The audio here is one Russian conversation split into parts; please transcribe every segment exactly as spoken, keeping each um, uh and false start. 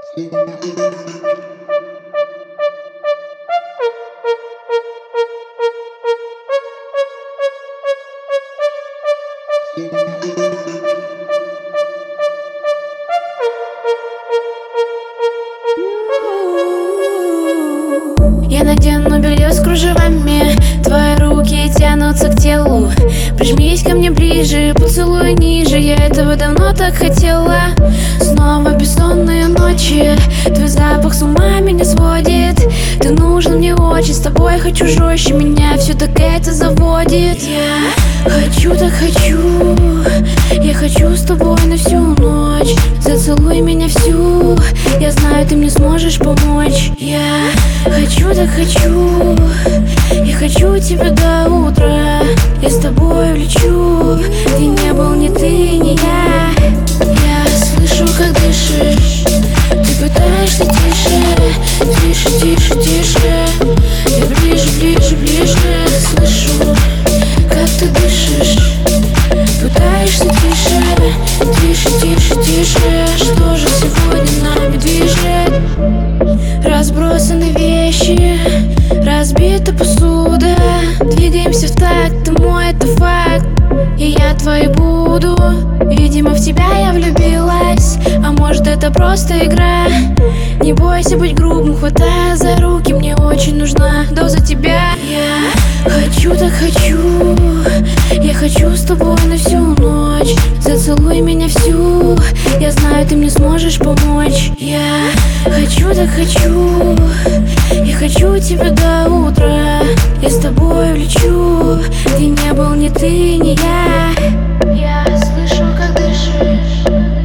Я надену белье с кружевами, твои руки тянутся к телу. Прижмись ко мне ближе, поцелуй ниже, я этого давно так хотела. Снова бессонные ночи, твой запах с ума меня сводит. Ты нужен мне очень, с тобой хочу жестче, меня все так это заводит. Я хочу, так хочу, я хочу с тобой на всю ночь. Зацелуй меня всю, я знаю, ты мне сможешь помочь. Я хочу, так хочу, я хочу тебя до утра. Я с тобой улечу, где не был ни ты, ни я. Я слышу, как дышишь, ты пытаешься тише, тише, тише, тише. Я ближе, ближе, ближе, слышу, как ты дышишь. Пытаешься тише, тише, тише, тише. Что же сегодня нами движет? Разбросаны вещи, разбита посуда. Двигаемся в такт, ты мой, это факт. И я твой буду. Видимо, в тебя я влюбилась, а может, это просто игра. Не бойся быть грубым, хватая за руки, мне очень нужна доза тебя. Я хочу, так хочу, я хочу с тобой на всю ночь. Зацелуй меня всю, я знаю, ты мне сможешь помочь. Я хочу, так хочу, я хочу тебя до утра. Я с тобой улечу, где не был ни ты, ни я. Я слышу, как дышишь,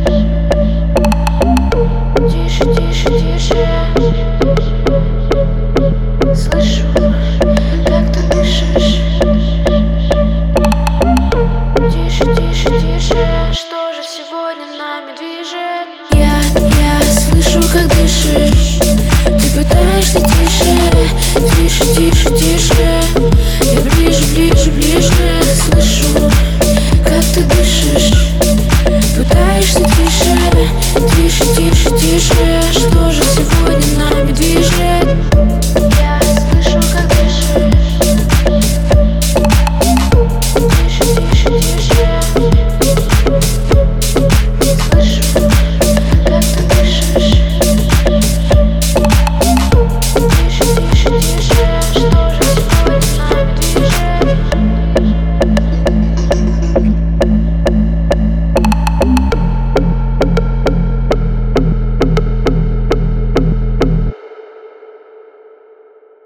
тише, тише, тише. Слышу, как ты дышишь, тише, тише, тише. Что же сегодня нами движет? Я, я слышу, как дышишь, ты пытаешься тише, тише, тише, тише. Я ближе, ближе, ближе, слышу, как ты дышишь. Пытаешься тише, тише, тише, тише.